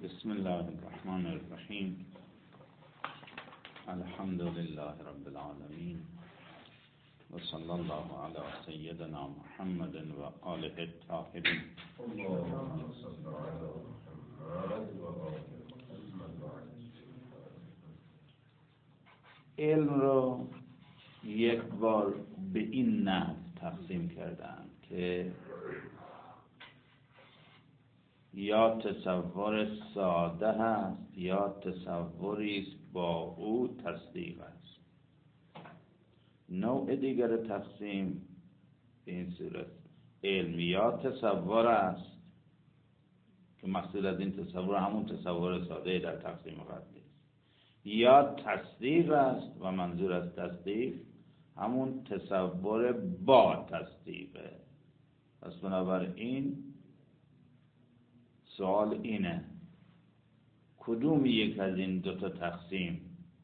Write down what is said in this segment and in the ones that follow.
بسم الله الرحمن الرحیم. الحمد لله رب العالمین و صلی الله علی سیدنا محمد و آله الطاهرین. علم رو یک بار به این نحو تقسیم کردن که یا تصور ساده هست یا تصوری است با او تصدیق است. نوع دیگر تقسیم به این صورت: علم یا تصور است که مقصود از این تصور همون تصور ساده در تقسیم قبلی است، یا تصدیق است و منظور از تصدیق همون تصور با تصدیقه. پس بنابراین سوال اینه کدوم یک از این دوتا تقسیم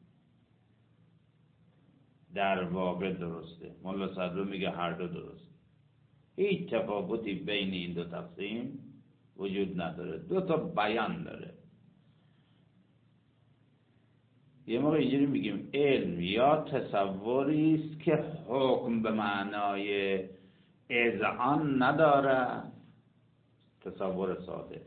در واقع درسته؟ مولا صدرو میگه هر دو درست. هیچ تفاوتی بین این دو تقسیم وجود نداره، دو تا بیان داره. یه موقع اینجوری میگیم علم یا تصوری است که حکم به معنای اذعان نداره، تصور ساده،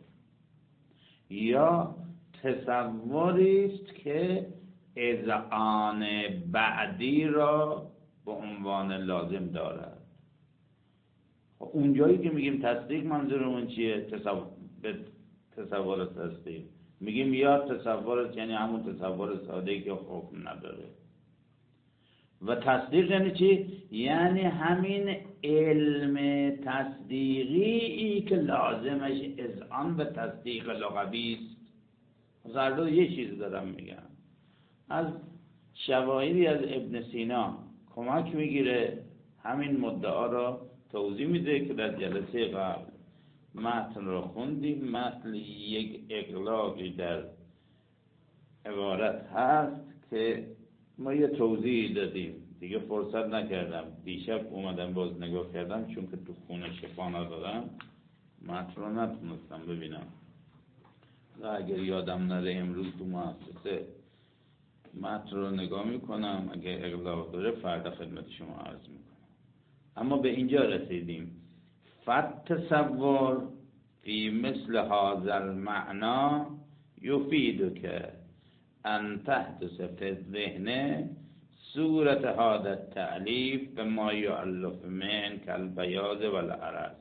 یا تصوری است که اذعان بعدی را به عنوان لازم دارد. اونجایی که میگیم تصدیق منظورمون چیه؟ تصور تصدیق میگیم یا تصور یعنی همون تصور ساده‌ای که حکم نداره. و تصدیق یعنی چی؟ یعنی همین علم تصدیقی که لازمش اذعان و تصدیق لغوی است. زردو یه چیز دارم میگم، از شواهدی از ابن سینا کمک میگیره همین مدعا را توضیح میده که در جلسه قبل متن رو خوندیم. متن یک اغلاقی در عبارت هست که ما یه توضیح دادیم، دیگه فرصت نکردم، دیشب اومدم باز نگاه کردم چون که تو خونه شفا ندارم متن رو نتونستم ببینم. اگر یادم نره امروز تو مؤسسه متن رو نگاه میکنم، اگه اغلاق داره فردا خدمت شما عرض میکنم. اما به اینجا رسیدیم: فالتصور فی مثل هذا المعنى یفیدک ان تحدث فی الذهن صورت هذا التألیف بما یؤلف من کالبیاض والعرض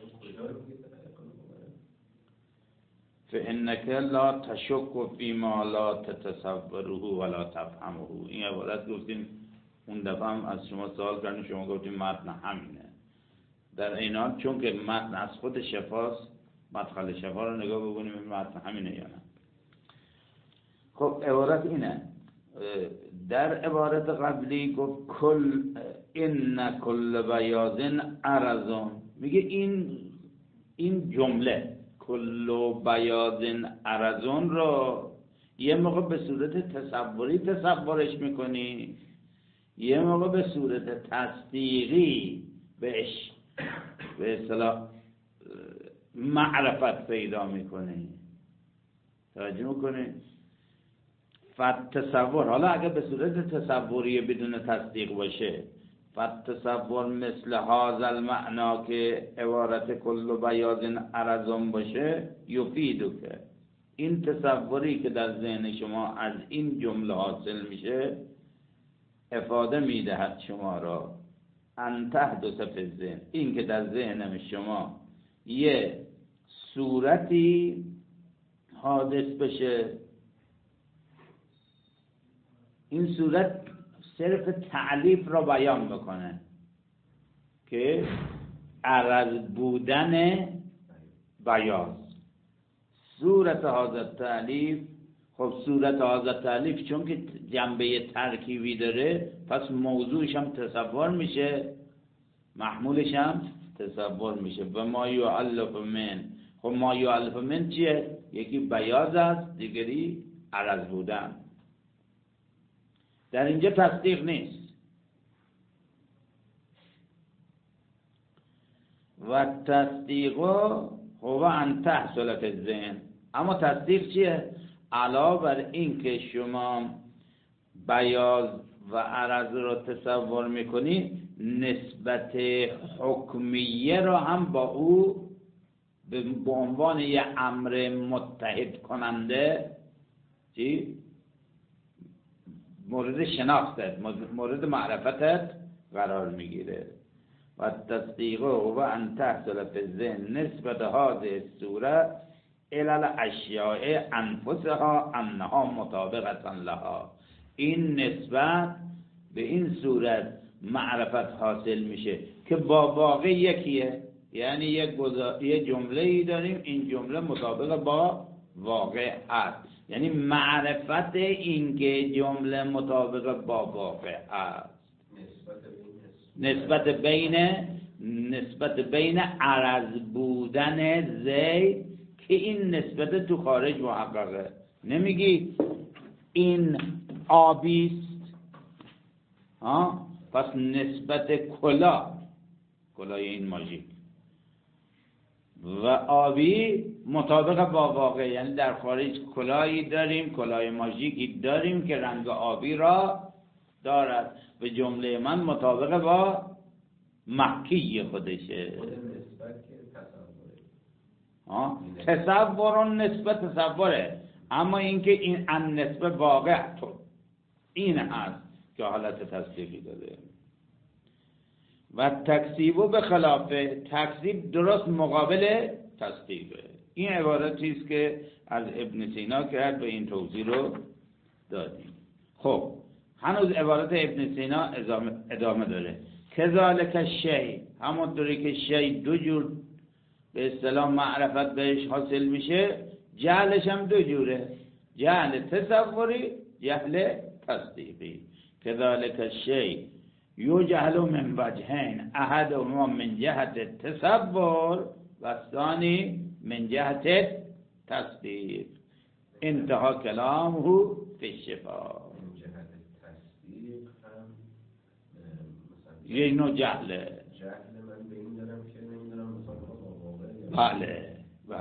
فإنك لا تشك فيما لا تتصوره ولا تفهمه. این عبارت گفتیم اون دفعه هم از شما سوال کردیم، شما گفتیم متن همینه. در این حال چون که متن از خود شفاست، مدخل شفا رو نگاه بکنیم این متن همینه یا نه. خب عبارت اینه. در عبارت قبلی گفت ان کل بیاض عرض، میگه این جمله کل بیاض عرض رو یه موقع به صورت تصوری تصورش میکنی، یه موقع به صورت تصدیقی بهش به اصطلاح معرفت پیدا میکنی. توجه میکنی؟ فالتصور، حالا اگر به صورت تصوری بدون تصدیق باشه، فالتصور مثل هذا المعنی که عبارت کل بیاض عرض باشه، یفیدک، این تصوری که در ذهن شما از این جمله حاصل میشه افاده میدهد شما را ان تحدث فی الذهن، این که در ذهن شما یه صورتی حادث بشه. این صورت صرف تعلیف را بیان میکنه که عرض بودن بیاض. صورت هذا التألیف، خب صورت هذا التألیف چون که جنبه ترکیبی داره پس موضوعش هم تصور میشه، محمولش هم تصور میشه. و ما یؤلف من، خب ما یؤلف من چیه؟ یکی بیاض است، دیگری عرض بودن. در اینجا تصدیق نیست. و تصدیق هو ان تحصل فی الذهن، اما تصدیق چیه؟ علاوه بر این که شما بیاض و عرض رو تصور میکنی، نسبت حکمیه رو هم با او به عنوان یه امر متحد کننده چی؟ مورد شناختت، مورد معرفتت قرار میگیره. و تصدیقه و ان تحصل فی الذهن نسبت هذه الصوره الى الاشیاء انفسها انها مطابقه لها. این نسبت به این صورت معرفت حاصل میشه که با واقع یکیه، یعنی یک جمله ای داریم، این جمله مطابق با واقع هست، یعنی معرفت این که جمله مطابق با واقع هست. نسبت بین عرض بودن زید که این نسبت تو خارج محققه. نمیگی این آبیست پس نسبت کلاه این ماژیک و آبی مطابق با واقع، یعنی در خارج کلاهی داریم، کلاه ماژیکی داریم که رنگ آبی را دارد و جمله من مطابق با مکی خودشه. تصورون نسبت تصوره، اما اینکه این ان نسبت واقع تو این هست که حالت تصدیقی داره. و تکذیبو به خلافه، تکذیب درست مقابل تصدیقه. این عبارتی است که از ابن سینا کرد و این توضیح رو دادیم. خب هنوز عبارت ابن سینا ادامه داره. کذالک شی، همونطوری که شی دو جور به اصطلاح معرفت بهش حاصل میشه، جهلش هم دو جوره، جهل تصوری، جهل تصدیقی. کذالک شی یجهل من وجهین، احدهما من جهت تصور و الثانی من جهت تصدیق. انتها کلامه فی الشفا. یه نوع جهله. من به این دارم که نمیدونم مثلا واقعه.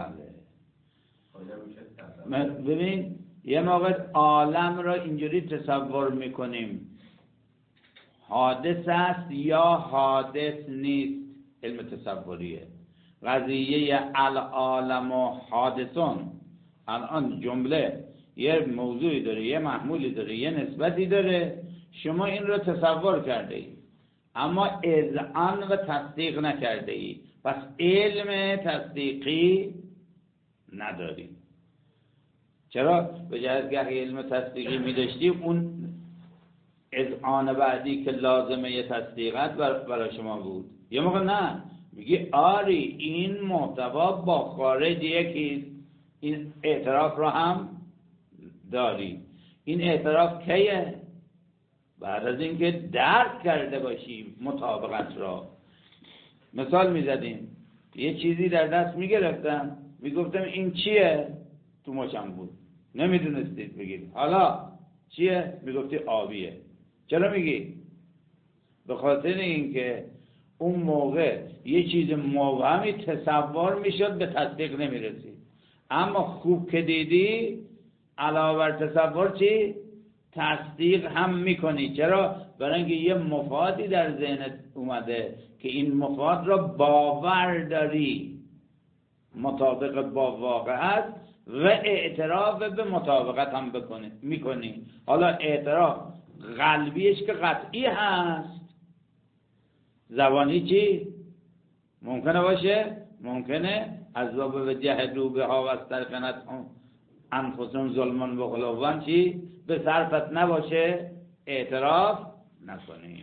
بله. ببین یه موقع عالم را اینجوری تصور میکنیم حادث است یا حادث نیست، علم تصوریه. قضیه العالم و حادثون، الان جمله یه موضوعی داره، یه محمولی داره، یه نسبتی داره، شما این رو تصور کرده ای اما اذعان و تصدیق نکرده ای، پس علم تصدیقی نداری. چرا؟ به جهت که علم تصدیقی می داشتی اون اذعان بعدی که لازمه تصدیقات برای شما بود. یه موقع نه، میگی آری این محتوا با خارج یکی، این اعتراف رو هم داری. این اعتراف کیه؟ بعد از اینکه درک کرده باشیم مطابقت را. مثال میزدیم، یه چیزی در دست میگرفتم، میگفتم این چیه؟ تو مچم بود، نمیدونستید بگید. حالا چیه؟ میگفتی آبیه. چرا میگی؟ به خاطر اینکه اون موقع یه چیز مبهمی تصور میشد، به تصدیق نمیرسید. اما خوب که دیدی علاوه بر تصور چی؟ تصدیق هم میکنی. چرا؟ برای اینکه یه مفادی در ذهنت اومده که این مفاد را باور داری مطابق با واقع است و اعتراف به مطابقت هم میکنی. حالا اعتراف قلبیش که قطعی هست، زبانی چی؟ ممکنه باشه؟ ممکنه از باب جهدوا بها و استيقنتها انفسهم ظلما وعلوا چی؟ به صرفت نباشه، اعتراف نکنی.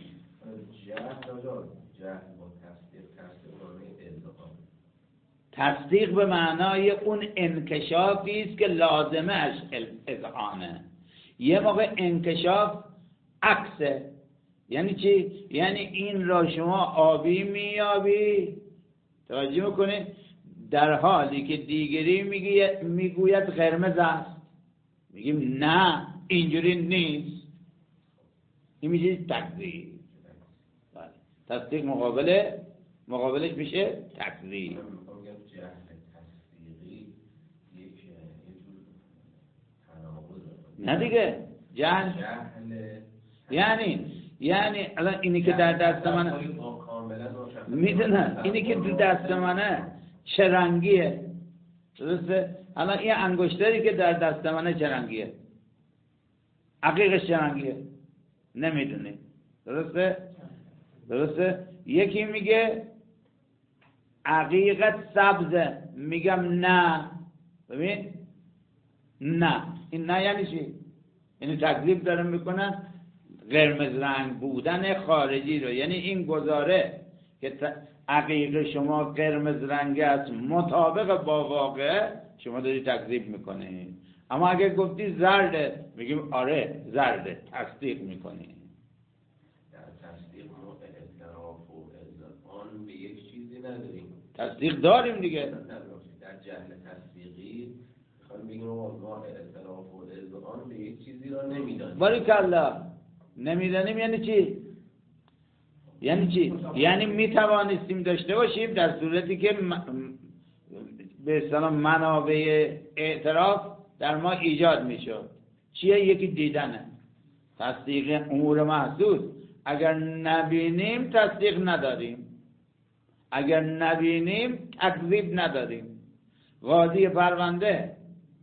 تصدیق به معنای اون انکشافی است که لازمه اش اذعانه. یه موقع انکشاف عکسه. یعنی چی؟ یعنی این را شما آبی میابی، توجه میکنی، در حالی که دیگری میگوید قرمز است، میگیم نه اینجوری نیست. این میشه تکذیب. تصدیق مقابلش میشه تکذیب. نه دیگه جهل یعنی الان اینی که در دست منه میدونم، اینی که تو دست منه چه رنگیه، درسته؟ الان این انگشتری که در دست منه چه رنگیه؟ عقیقش چه رنگیه؟ نمیدونی، درسته؟ یکی میگه عقیقت سبزه، میگم نه. ببین نه، این نه یعنی چی؟ یعنی تکذیب داره میکنن قرمز رنگ بودن خارجی رو، یعنی این گزاره که عقیق شما قرمز رنگ است مطابق با واقع، شما داری تکذیب میکنی. اما اگه گفتی زرده، میگیم آره زرده، تصدیق میکنی. در تصدیق ما اعتراف و اذعان به یک چیزی نداریم. تصدیق داریم دیگه. در جهل تصدیقی میخوایم بگیم ما اعتراف و اذعان به یک چیزی را نمیدانیم. باریکالله. نمیدانیم یعنی چی؟ یعنی میتوانستیم داشته باشیم در صورتی که به اصطلاح منابع اعتراف در ما ایجاد میشد. چیه؟ یکی دیدنه، تصدیق امور محسوس. اگر نبینیم تصدیق نداریم، اگر نبینیم تکذیب نداریم. قاضی پرونده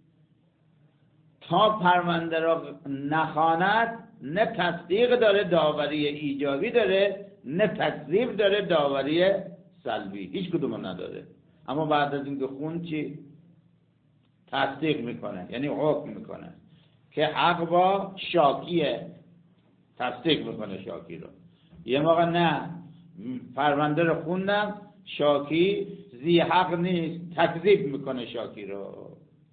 تا پرونده را نخواند نه تصدیق داره داوری ایجابی داره، نه تکذیب داره داوری سلبی، هیچ کدوم نداره. اما بعد از اینکه خون چی؟ تصدیق میکنه، یعنی حکم میکنه که حق با شاکیه، تصدیق میکنه شاکی رو. یه موقع نه، پرونده رو خوندم شاکی ذی حق نیست، تکذیب میکنه شاکی رو.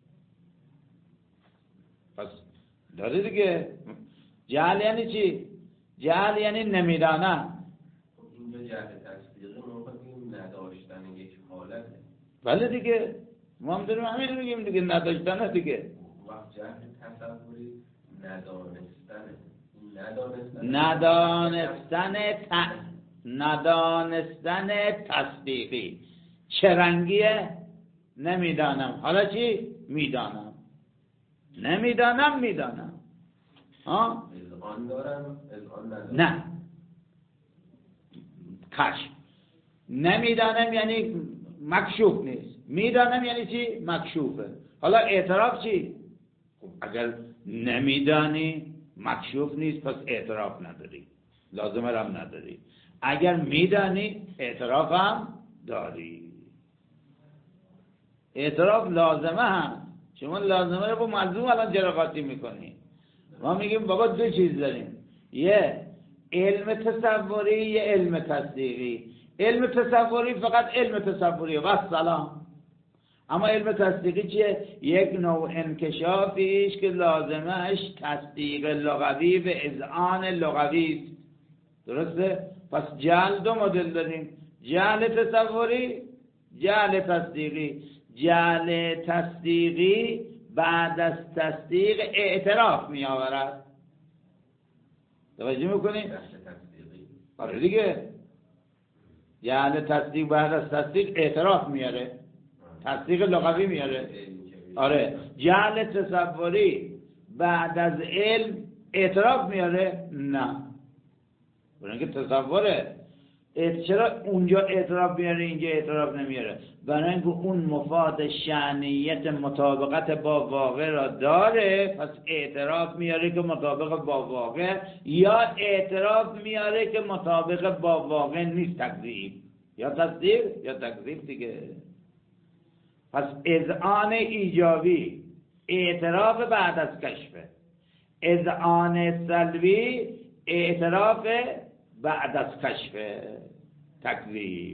پس داره دیگه. جهل یعنی چی؟ جهل یعنی نمیدانم. اینجا جهل تصدیقی ما نداشتن یک حالته. بله دیگه، ما هم داریم همین میگیم دیگه، نداشتن دیگه. وقت جهل تصوری ندانستن تصدیقی. چه رنگیه؟ نمیدانم. حالا چی؟ میدانم. نمیدانم میدانم. اذعان دارم، اذعان ندارم. نه، کشف. نمیدانم یعنی مکشوف نیست، میدانم یعنی چی؟ مکشوفه. حالا اعتراف چی؟ خب اگر نمیدانی مکشوف نیست، پس اعتراف نداری، لازمه رم نداری. اگر میدانی اعتراف هم داری. اعتراف لازمه هم. شما لازمه رو با ملزوم الان جراقاتی میکنی. ما میگیم بابا دو چیز داریم، یه علم تصوری، یه علم تصدیقی. علم تصوری فقط علم تصوریه و سلام. اما علم تصدیقی چیه؟ یک نوع انکشافیش که لازمش تصدیق لغوی و اذعان لغوی است. درسته؟ پس جهل دو مدل داریم، جهل تصوری، جهل تصدیقی. جهل تصدیقی بعد از تصدیق اعتراف می آورد. توجه میکنی؟ آره دیگه، جهل تصدیق بعد از تصدیق اعتراف میاره، تصدیق لغوی میاره. آره، جهل تصوری بعد از علم اعتراف میاره؟ نه، برای اینکه تصوره. چرا اونجا اعتراف میاره اینجا اعتراف نمیاره؟ برای اینکه اون مفاد شأنیت مطابقت با واقع را داره، پس اعتراف میاره که مطابق با واقع، یا اعتراف میاره که مطابق با واقع نیست، تکذیب یا تصدیق یا تکذیب دیگه. پس اذعان ایجابی اعتراف بعد از کشفه، اذعان سلبی اعتراف بعد از کشفه، تکذیب.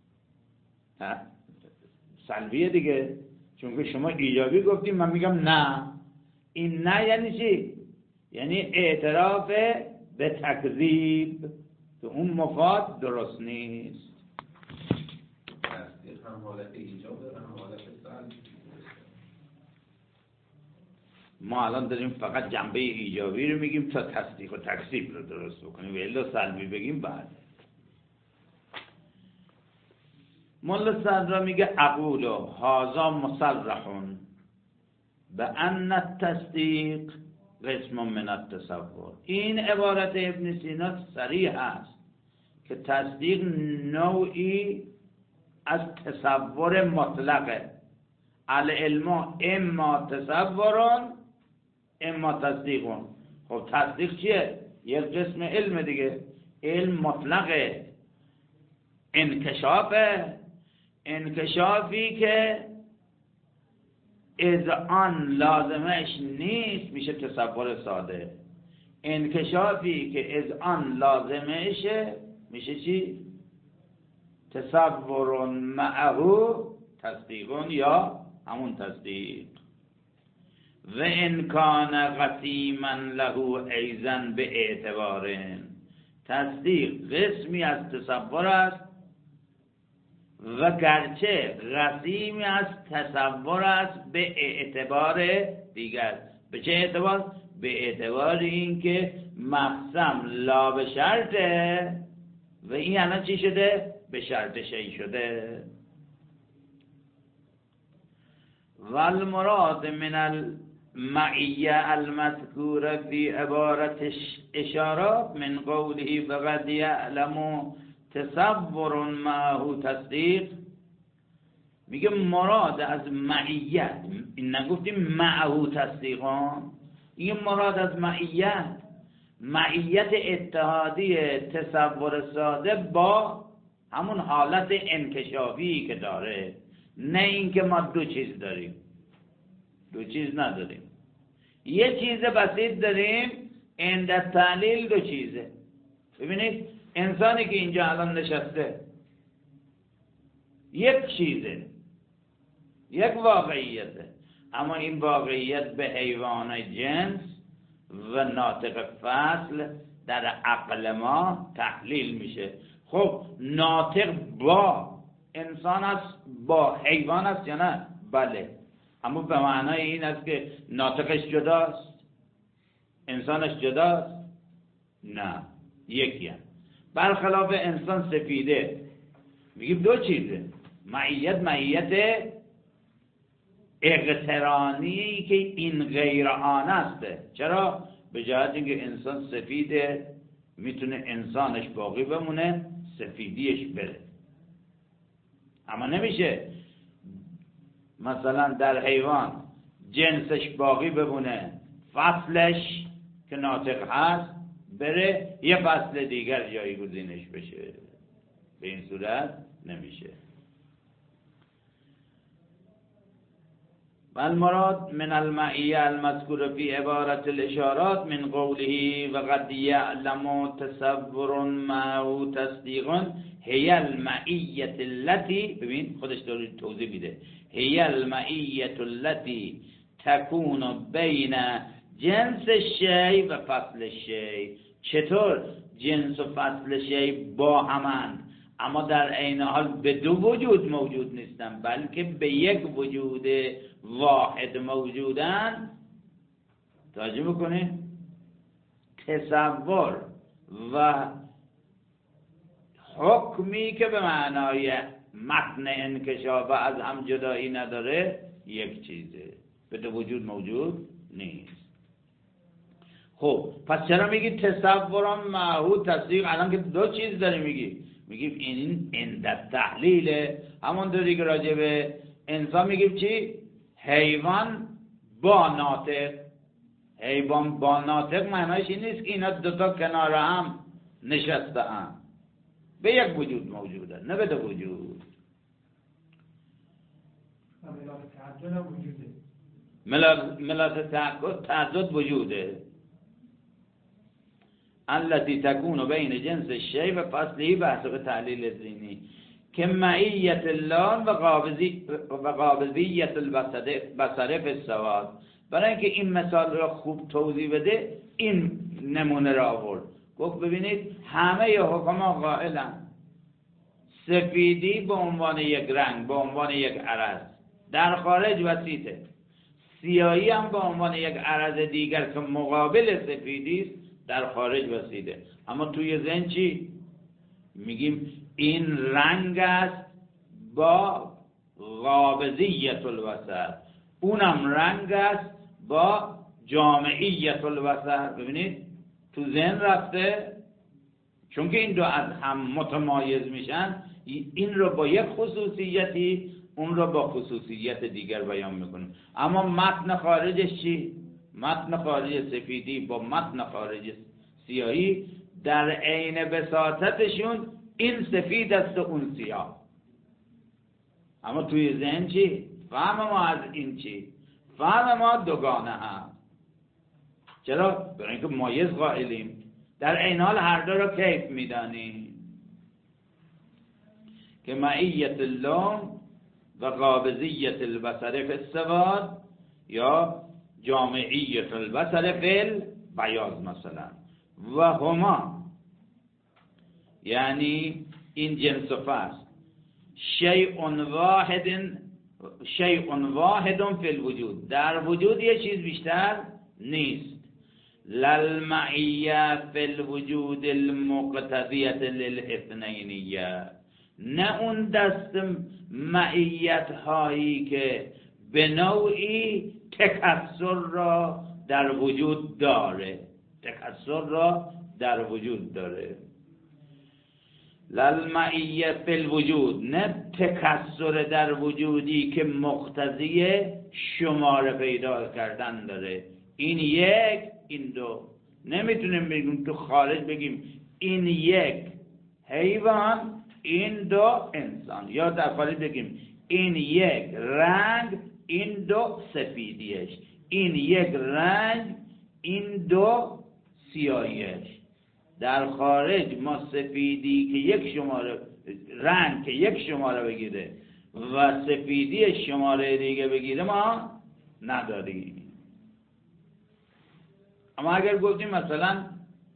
سلبیه دیگه، چون که شما ایجابی گفتیم، من میگم نه. این نه یعنی چی؟ یعنی اعتراف به تکذیب که اون مفاد درست نیست. تصدیق هم حالت ایجاب داره، هم حالت سلب. ما الان داریم فقط جنبه ایجابی رو میگیم تا تصدیق و تکذیب رو درست بکنیم، و الا سلبی بگیم بعد. مولا صدرا میگه اقول هذا مصرح بان التصدیق قسم من التصور. این عبارت ابن سینا صریح است که تصدیق نوعی از تصور مطلقه. العلم اما تصورون اما تصدیقون. خب تصدیق چیه؟ یک قسم علم دیگه. علم مطلقه، انکشافه، انکشافی که از آن لازمش نیست میشه تصور ساده. انکشافی که از آن لازمشه میشه چی؟ تصور معه تصدیقون یا همون تصدیق. و انکان قسیما له ایضا به اعتبارن. تصدیق قسمی از تصور است و گرچه قسیمی از تصور است به اعتبار دیگر. به چه اعتبار؟ به اعتبار این که مقسم لا به شرطه و این الان چی شده؟ به شرط شیء شده. والمراد من المعیه المذکور فی عبارت اشارات من قوله فقد یعلم تصور معه تصدیق. میگه مراد از معیت، این نگفتیم معه تصدیقان، این مراد از معیت اتحادی تصور ساده با همون حالت انکشافی که داره، نه اینکه ما دو چیز داریم. دو چیز نداریم، یه چیز بسیط داریم. عند تعلیل دو چیزه. ببینید انسانی که اینجا الان نشسته یک چیزه، یک واقعیته، اما این واقعیت به حیوان جنس و ناطق فصل در عقل ما تحلیل میشه. خب ناطق با انسان است، با حیوان است یا نه؟ بله، اما به معنای این است که ناطقش جداست، انسانش جداست؟ نه، یکی هست. برخلاف انسان سفیده میگیم دو چیزه. معیت اقترانی که این غیر آن است. چرا؟ به جهت اینکه انسان سفیده میتونه انسانش باقی بمونه، سفیدیش بره. اما نمیشه مثلا در حیوان جنسش باقی بمونه، فصلش که ناطق هست بره، یه فصل دیگر جایگزینش بشه. به این صورت نمیشه. والمراد من المعیه المذکور فی عبارت الاشارات من قوله و قد یعلم تصور معه تصدیق هی المعیه التي، ببین خودش داره توضیح میده، هی المعیه التي تکون بین جنس الشیء و فصل الشیء. چطور جنس و فصل شیء با همند اما در عین حال به دو وجود موجود نیستن، بلکه به یک وجود واحد موجودن. توجه بکنید، تصور و حکمی که به معنای متن انکشاف از هم جدایی نداره یک چیزه، به دو وجود موجود نیست. خب پس چرا میگی تصورم معهود تصدیق؟ الان که دو چیز داری میگیم این عند تحلیله. همون دوری که راجع به انسان میگیم چی؟ حیوان با ناطق. حیوان با ناطق معنیش این نیست که اینا دوتا کنار هم نشسته هم، به یک وجود موجوده، نه به دو وجود. ملاک تعدد وجوده التي تكون بین جنس الشیء و فصله بحث تعلیل زینی که معیت الله و قابضیت البصر فی السواد. برای اینکه این مثال را خوب توضیح بده این نمونه را آورد. گفت ببینید همه حکما قائلن سفیدی به عنوان یک رنگ، به عنوان یک عرض در خارج وسیطه، سیاهی هم به عنوان یک عرض دیگر که مقابل سفیدی است در خارج وسیده. اما توی ذهن چی؟ میگیم این رنگ است با قابضیت البصر، اونم رنگ است با جامعیت البصر، ببینید تو ذهن رفته، چون که این دو از هم متمایز میشن، این رو با یک خصوصیتی اون رو با خصوصیت دیگر بیان میکنیم. اما متن خارجش چی؟ متن خارج سفیدی با متن خارج سیاهی در عین بساطتشون این سفید است و اون سیاه، اما توی ذهن چی؟ فهم ما از این چی؟ فهم ما دوگانه هم. چرا؟ برای اینکه مایز قائلیم، در عین حال هر دو را کیف میدانیم که معیت اللون و قابضیت البصر فی السواد یا جامعیت البصر فی البیاض مثلا، و هما یعنی این جنس و فصل شیء واحد فی الوجود، در وجود یه چیز بیشتر نیست. للمعیه فی الوجود المقتضیت للاثنینیه، نه اون دست معیت هایی که به نوعی تکثر را در وجود داره، تکثر را در وجود داره. للمعیه فی الوجود، نه تکثر در وجودی که مقتضی شماره پیدا کردن داره. این یک، این دو. نمیتونیم بگیم تو خارج بگیم این یک حیوان، این دو انسان، یا در خارج بگیم این یک رنگ، این دو سفیدیش، این یک رنگ، این دو سیاهیش. در خارج ما سفیدی که یک شماره، رنگ که یک شماره بگیره و سفیدی شماره دیگه بگیره ما نداریم. اما اگر گفتیم مثلا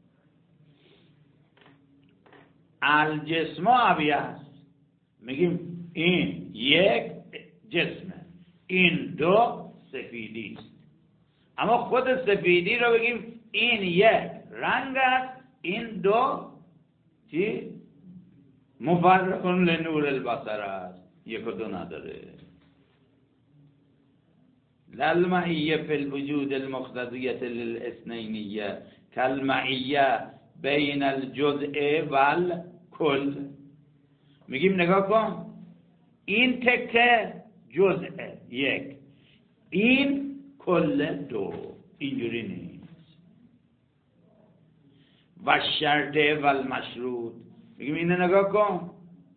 الجسم ابیض، میگیم این یک جسمه، این دو سفیدی است. اما خود سفیدی رو بگیم این یک رنگ است، این دو چی؟ مفرق لنور البصر است، یک و دو نداره. للمعیه فی الوجود المقتضیه للاثنینیه کالمعیه بین الجزء والکل. میگیم نگاه کن، این تکه جزء یک، این کل دو، اینجوری نیست. و شرط و المشروط، میگیم اینو نگاه کن،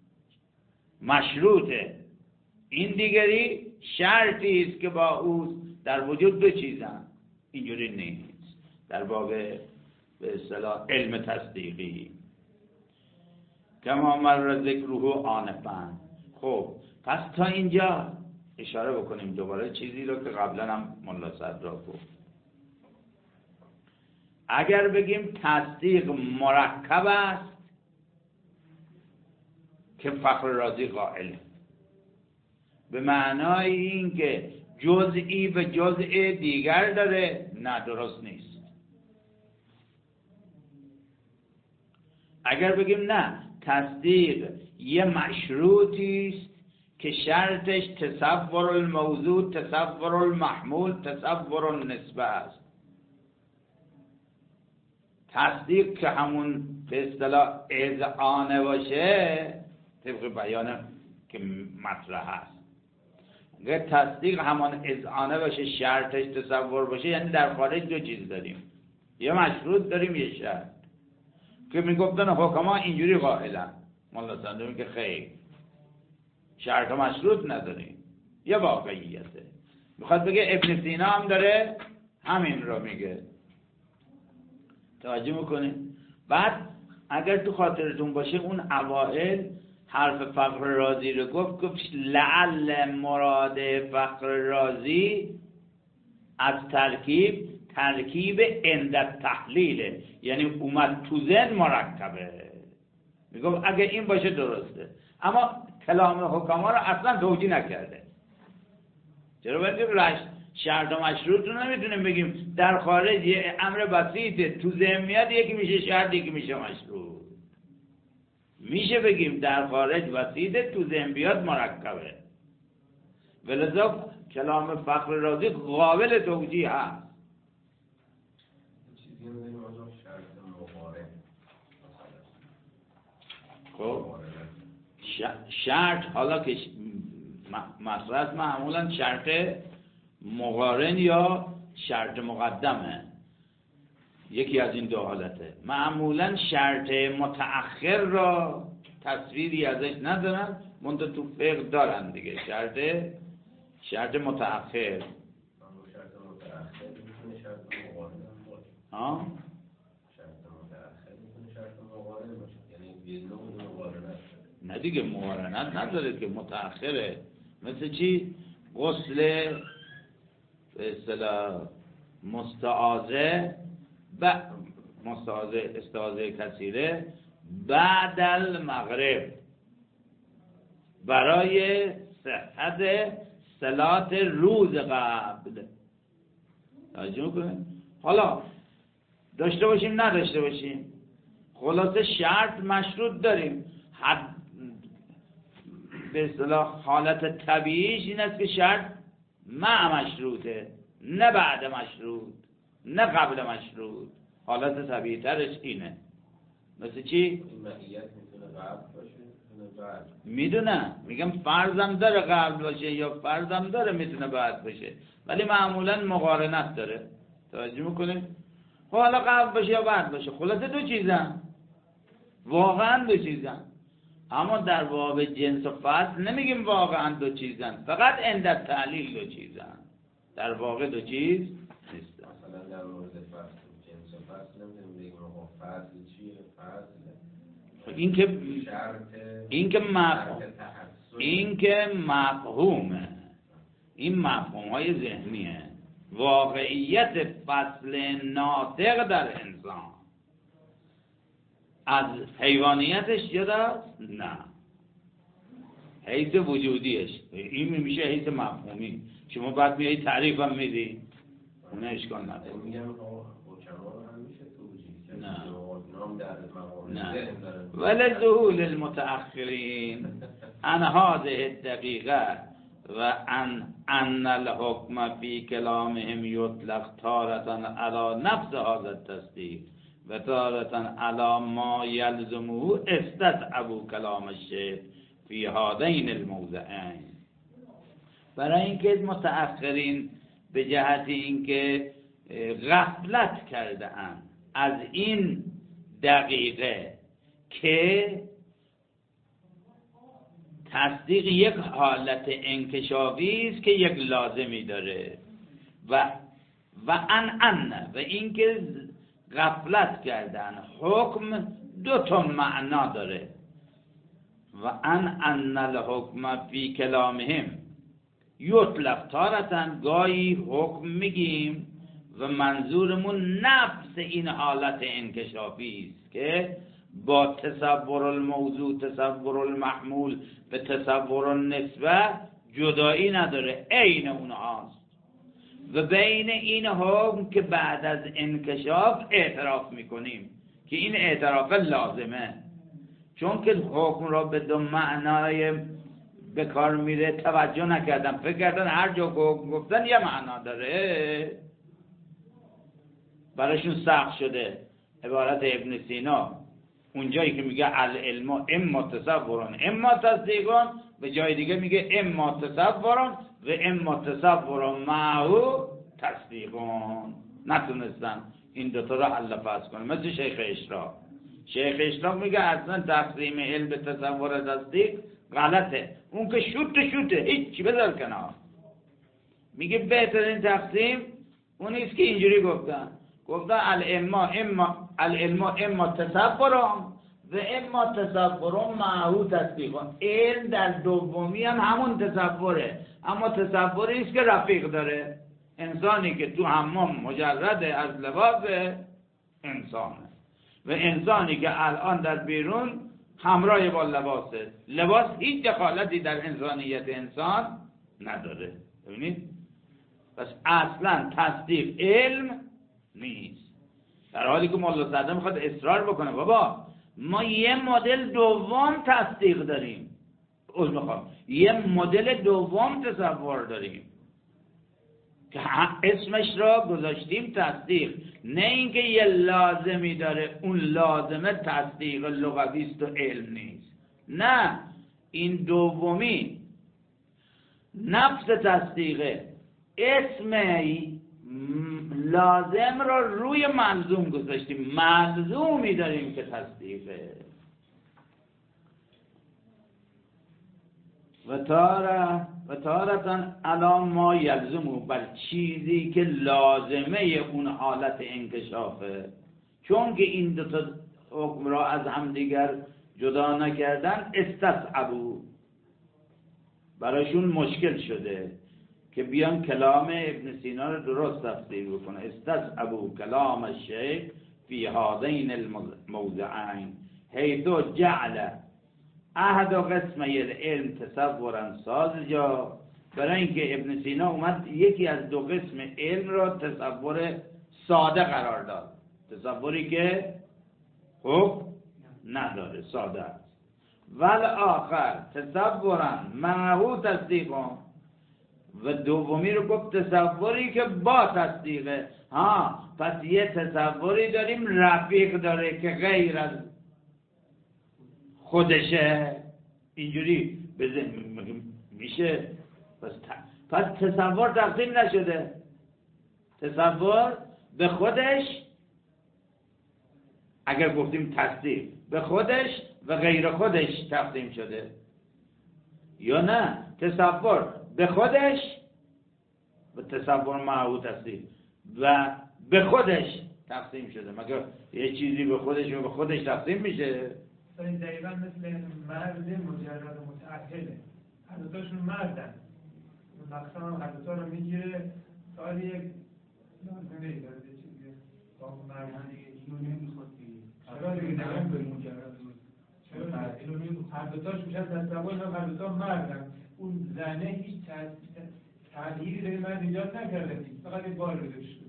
مشروطه، این دیگری شرطی است که با او در وجود دو چیزن، اینجوری نیست. در باب به اصطلاح علم تصدیقی کما مر ذکره آنفا. خب پس تا اینجا اشاره بکنیم دوباره چیزی رو که قبلا هم ملا صدرا گفت. اگر بگیم تصدیق مرکب است که فخر رازی قائل، به معنای این که جزئی به جزء دیگر داره، نه درست نیست. اگر بگیم نه، تصدیق یه مشروطی است که شرطش تصور الموضوع، تصور المحمول، تصور النسبه است. تصدیق که همون به اصطلاح اذعانه باشه، طبق بیان که مطرح هست، اگر تصدیق همان اذعانه باشه، شرطش تصور باشه، یعنی در خارج دو چیز داریم، یه مشروط داریم یه شرط، که میگفتن حکما اینجوری قائلن. مولا صدر که خیر، شرط و مشروط نداریم، یه واقعیته. میخواد بگه ابن سینا هم داره همین رو میگه. توجه میکنه؟ بعد اگر تو خاطرتون باشه اون اوائل حرف فخر رازی رو گفت لعل مراد فخر رازی از ترکیب عند تحلیله، یعنی اومد تو ذهن مرکبه. میگم اگه این باشه درسته، اما کلام حکما رو اصلا توجیه نکرده. چرا باید شرط و مشروط رو نمیتونیم بگیم در خارج یه امر بسیطه، تو ذهن میاد یکی میشه شرط یکی میشه مشروط. میشه بگیم در خارج بسیطه، تو ذهن بیاد مرکبه. ولذا کلام فخر رازی قابل توجیه هست. دیگه می‌ذاریم آنجا شرط مقارن. خب شرط حالا که مطرح معمولا شرط مقارن یا شرط مقدمه، یکی از این دو حالته. معمولا شرط متأخر را تصویری ازش ندارن، منتها تو فقه دارن دیگه. شرط متأخر شرط متأخر میتونه شرط مقارن باشه. شرط متأخر میتونه شرط مقارن باشه، یعنی یه نوع مقارنت. نه دیگه مقارنت نداره که، متأخره. مثل چی؟ غسل به اصطلاح استعاذه کثیره بعد المغرب برای صحت صلات روز قبل. توجه کنید. حالا داشته باشیم نداشته باشیم، خلاصه شرط مشروط داریم. به اصطلاح حالت طبیعیش این است که شرط مع مشروطه، نه بعد مشروط، نه قبل مشروط. حالت طبیعی ترش اینه. مثل چی؟ این معیت میتونه قبل باشه، میتونه بعد. میدونم، میگم فرضم داره قبل باشه یا فرضم داره میتونه بعد باشه، ولی معمولا مقارنت داره. توجه میکنید؟ حالا قبل باشه یا بعد باشه، خلاصه دو چیزن، واقعا دو چیزن. اما در باب جنس و فصل نمیگیم واقعا دو چیزن، فقط عند تعلیل دو چیزن، در واقع دو چیز نیستن. مثلا در مورد فصل، جنس و فصل نمیتونیم بگیم آقا فصل چیه؟ فصل این که مفهومه، این مفهوم های ذهنیه. واقعیت فصل ناطق در انسان از حیوانیتش جداست؟ نه، حیث وجودیش. این میشه حیث مفهومی. شما بعد میایی تعریف هم میدی، اونه اشکال نداره. میگم حکما هم میشه توجیه نه نام در مقام نه. ولی ذهول المتأخرین عن هذه الدقیقه و ان الحکم فی کلامهم یطلق تارة علی نفس هذا التصدیق و تارة علی ما یلزمه استدعوا کلام الشیخ فی هذین الموضعین. برای اینکه متأخرین به جهت اینکه غفلت کرده اند از این دقیقه که تصدیق یک حالت انکشافی است که یک لازمی داره و و اینکه غفلت کردن حکم دو تا معنا داره. و ان الحکم فی کلامهم یطلق تارة، گاهی حکم میگیم و منظورمون نفس این حالت انکشافی است که با تصور الموضوع، تصور المحمول به تصور النسبه جدایی نداره، عین اونهاست. و بین این حکم که بعد از انکشاف اعتراف میکنیم که این اعتراف لازمه، چون که حکم را به دو معنای به کار میره توجه نکردن، فکر کردن هر جا حکم گفتن یه معنا داره، براشون سخت شده. عبارت ابن سینا اونجایی که میگه العلم اما تصورون اما تصدیقون، به جای دیگه میگه اما تصورون و اما تصورون معه تصدیقون. نتونستن این دوتا را حل فصل کنن. مثل شیخ اشراق میگه اصلا تقسیم علم به تصور تصدیق غلطه، اون که شوته هیچی بذار کنار. میگه بهترین تقسیم اون نیست که اینجوری گفتن العلم اما تصورون و اما تصورون معه تصدیقون. علم در دومی هم همون تصوره، اما تصوری است که رفیق داره. انسانی که تو حمام مجرد از لباس انسانه و انسانی که الان در بیرون همراه با لباسه. لباس هیچ دخالتی در انسانیت انسان نداره. ببینید، پس اصلا تصدیق علم نیست، در حالی که مولا صدر میخواد اصرار بکنه بابا ما یه مدل دوم تصدیق داریم، یه مدل دوم تصور داریم. که اسمش را گذاشتیم تصدیق، نه اینکه یه لازمی داره اون لازمه تصدیق لغوی است و علم نیست. نه، این دومی نفس تصدیقه، اسم لازم را روی ملزوم گذاشتیم، ملزومی داریم که تصدیقه. و تارتن علا ما یلزمو، بر چیزی که لازمه اون حالت انکشافه. چون که این دو تا حکم را از همدیگر جدا نکردن، استصعبو، براشون مشکل شده که بیان کلام ابن سینا رو درست تفسیر بکنه. استصعبو کلام الشیخ فی هذین الموضعین حیث جعل احد قسمی العلم تصورا ساذجا، برای اینکه ابن سینا اومد یکی از دو قسم علم را تصور ساده قرار داد، تصوری که حکم نداره، ساده است. ول آخر تصورا معهو تصدیقا، و دومی رو گفت تصوری که با تصدیقه. پس یه تصوری داریم رفیق داره که غیر از خودشه، اینجوری میشه. پس تصور تقسیم نشده، تصور به خودش، اگر گفتیم تصدیق به خودش و غیر خودش تقسیم شده، یا نه تصور به خودش و تصور معهو تصدیق و به خودش تقسیم شده. مگر یه چیزی به خودش و به خودش تقسیم میشه؟ این دقیقا مثل مرد مجرد و متعهله، هر دوتاشون مردن، مقصد هم هر دوتا رو میگیره، سوال یک لازمه ای داره چیزی با مردن اینو نمیخواد دیگه. چرا دیگه نگم به مجرد هر دوتاش میشن تصور، هم هر دوتا مردن. اون زنه هیچ تغییری داری مرد ایجاد نکرده، فقط یک بار رو داشته.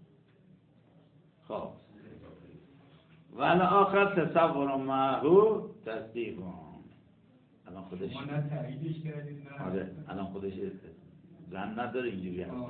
خب ولی آخر تصور معهو تصدیق. الان خودش ما نه تاییدش کردیم نه. آره الان خودش زن نداره اینجوری هست.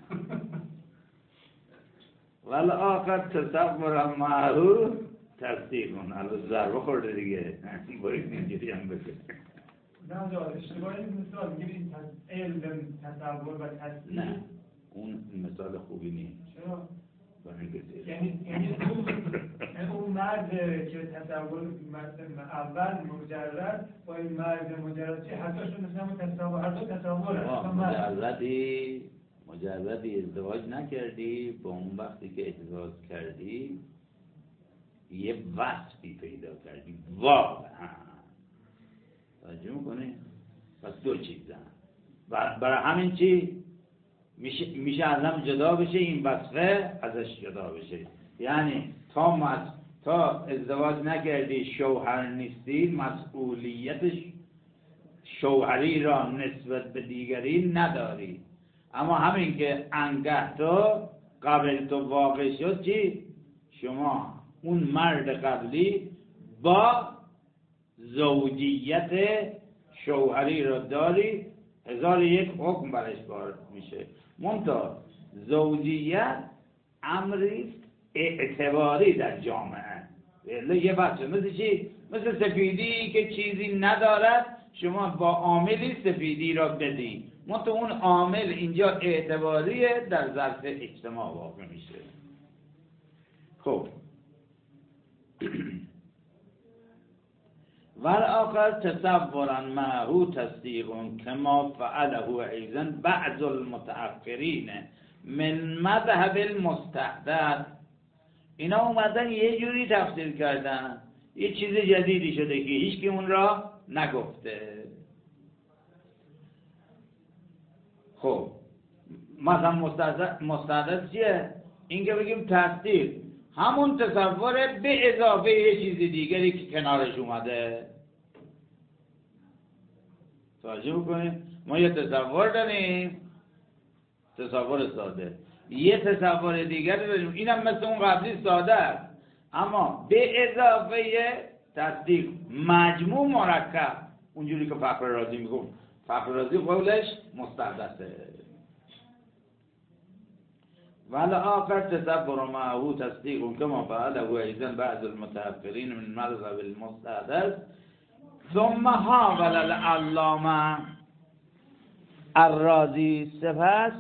ولی آخر تصور معهو تصدیق. الان ضربه خورده دیگه، باید اینجوری هم بگه. نه اشتباهی مثال میگیم علم تصور و تصدیق. نه اون مثال خوبی نیست. چرا؟ یعنی اون مرد که تصور اول مجرد با این مرد مجرد چه حتی شون مثل تصور، هر دو تصور مجردی ازدواج نکردی، با اون وقتی که ازدواج کردی یه وصفی پیدا کردی واقعا. توجه میکنی؟ پس دو چیزن. برای همین چی؟ میشه از هم جدا بشه، این وصفه ازش جدا بشه. یعنی تا ازدواج نکردی شوهر نیستی، مسئولیت شوهری را نسبت به دیگری نداری. اما همین که انگه تو قبل تو واقع شد چی؟ شما اون مرد قبلی با زوجیت شوهری را داری، 1001 حکم برش بار میشه. منتها زوجیت امری اعتباری در جامعه. یه بچه مثل چی؟ مثل سفیدی که چیزی ندارد، شما با عاملی سفیدی را بدی، منتها اون عامل اینجا اعتباریه، در ظرف اجتماع واقع میشه. خب والآخر تصورا معهو تصدیق کما فعله ایضا بعض المتأخرین من مذهب المستحدث. اینا اومدن یه جوری تفسیر کردن، یه چیز جدیدی شده که هیچ کی اون را نگفته. خب مثلا مستحدث چیه؟ این که بگیم تصدیق همون تصور به اضافه یه چیز دیگری که کنارش اومده. توجه بکنیم، ما یه تصور داریم، تصور ساده، یه تصور دیگری داریم، اینم مثل اون قبلی ساده است، اما به اضافه تصدیق مجموع مرکب، اونجوری که فخر رازی میگفت. فخر رازی قولش مستحدثه. والآخر تصور معه تصدیق كما فعله أيضا بعض المتأخرين من مذهب المستحدث. ثم حاول العلامه الرازی سپس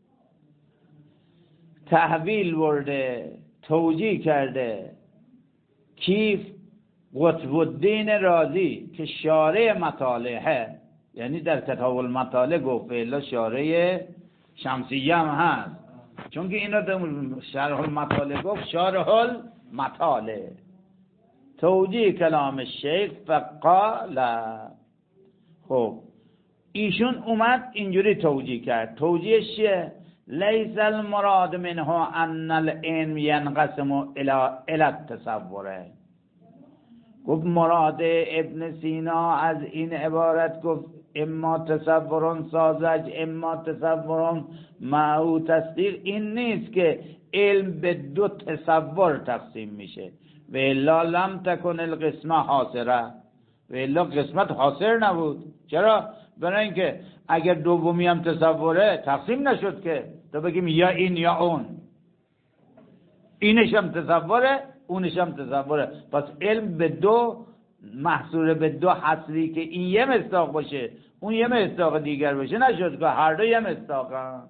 تحویل برده، توجیه کرده کیف قطب الدین رازی که شارع مطالعه، یعنی در کتاب المطالع گفت الا شارع شمسیه هم هست، چون که اینا در شرح المطالع گفت شارح المطالع. توجیه کلام شیخ فقال، خب ایشون اومد اینجوری توجیه کرد. توجیهش چیه؟ لیس المراد منه ان العلم ينقسم الى التصور. گفت مراد ابن سینا از این عبارت گفت اما تصور ساذج اما تصور معه تصدیق، این نیست که علم به دو تصور تقسیم میشه. و الا لم تکن القسمه حاصره، و الا قسمت حاصر نبود. چرا؟ برای اینکه اگر دومی هم تصوره تقسیم نشد که تو بگیم یا این یا اون، اینش هم تصوره اونش هم تصوره. پس علم به دو محصور به دو حصری که این یه مصداق باشه اون یه مصداق دیگر باشه نشد که هر دو یه مصداق هم.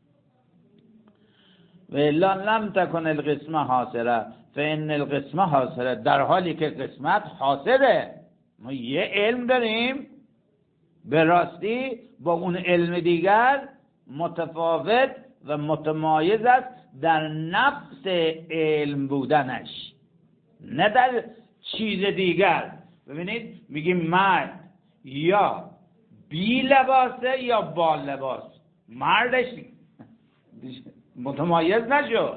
و الا لم تکن القسمه حاصره فان القسمه حاصره، در حالی که قسمت حاصره. ما یه علم داریم به راستی با اون علم دیگر متفاوت و متمایز است در نفس علم بودنش، نه در چیز دیگر. ببینید میگیم مرد یا بی لباسه یا با لباس، مردش متمایز نشد.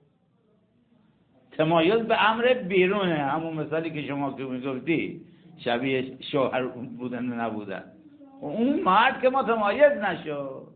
تمایز به امر بیرونه، همون مثالی که شما که میگفتی شبیه شوهر بودن نبودن، اون مرد که متمایز نشد.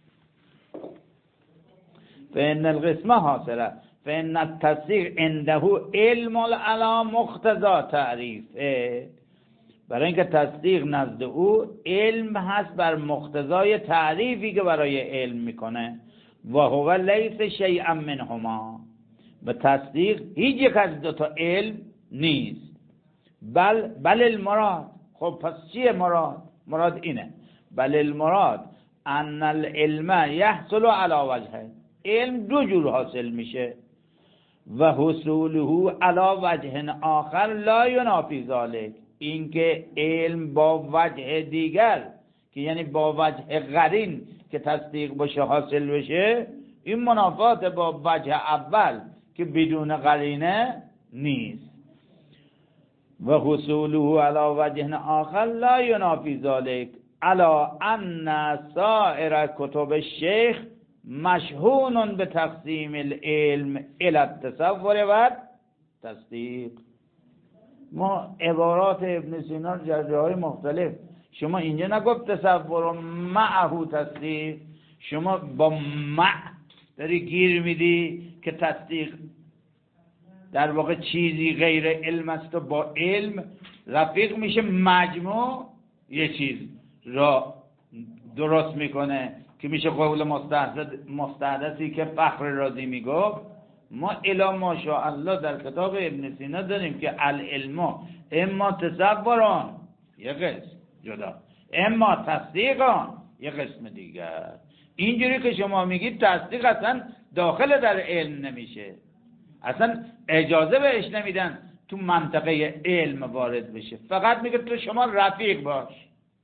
فإن القسمه حاصله فإن التصدیق عنده علم علی مقتضا تعریفه، برای اینکه تصدیق نزد او علم هست بر مقتضای تعریفی که برای علم میکنه. و هو لیس شیئا منهما، به تصدیق هیچ یک از دو تا علم نیست. بل المراد، خب پس چیه مراد؟ مراد اینه بل المراد ان العلم یحصل علی وجهه، علم دو جور حاصل میشه. و حصوله علی وجه آخر لا ینافی ذلک، اینکه علم با وجه دیگر که یعنی با وجه قرین که تصدیق باشه حاصل بشه، این منافات با وجه اول که بدون قرینه نیست. و حصوله علی وجه آخر لا ینافی ذلک علی ان سائر کتب الشیخ مشهون به تقسیم العلم الی التصور و تصدیق. ما عبارات ابن سینا در جاهای مختلف، شما اینجا نگفت تصور معه تصدیق، شما با مع داری گیر میدی که تصدیق در واقع چیزی غیر علم است و با علم رفیق میشه، مجموع یه چیز را درست میکنه که میشه قول مستحدثی که فخر رازی میگفت. ما الی ماشاءالله در کتاب ابن سینا داریم که العلم اما تصوران یه قسم جدا، اما تصدیقان یه قسم دیگر. اینجوری که شما میگید تصدیق اصلا داخل در علم نمیشه، اصلا اجازه بهش نمیدن تو منطقه علم وارد بشه، فقط میگه تو شما رفیق باش.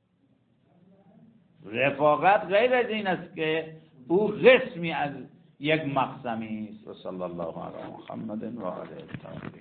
رفاقت غیر از این است که او قسمی از یک مقسمی است. و صلی الله علی محمد و آله الطاهرین.